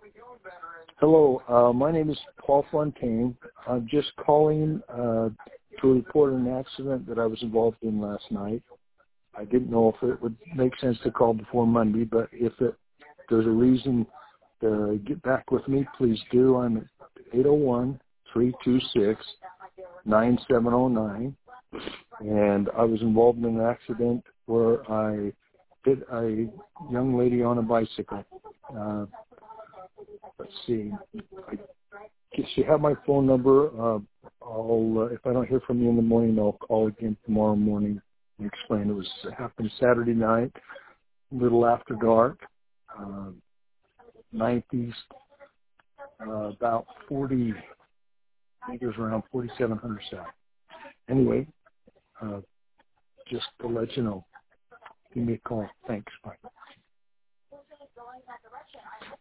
Hello, my name is Paul Fontaine. I'm just calling to report an accident that I was involved in last night. I didn't know if it would make sense to call before Monday, but if there's a reason to get back with me, please do. I'm at 801-326-9709, and I was involved in an accident where I hit a young lady on a bicycle. Let's see. I guess you have my phone number. If I don't hear from you in the morning, I'll call again tomorrow morning and explain. It happened Saturday night, a little after dark, 9th East, about 40 meters around 4700 South. Anyway, just to let you know, give me a call. Thanks. Bye.